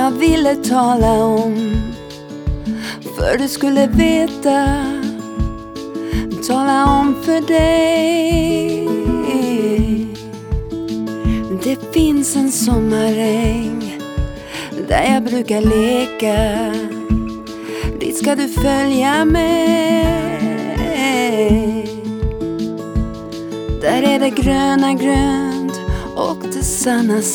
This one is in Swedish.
jag ville tala om, för du skulle veta. Tala om för dig. Det finns en sommaräng där jag brukar leka. Dit ska du följa med. Där är det gröna grönt och det sanna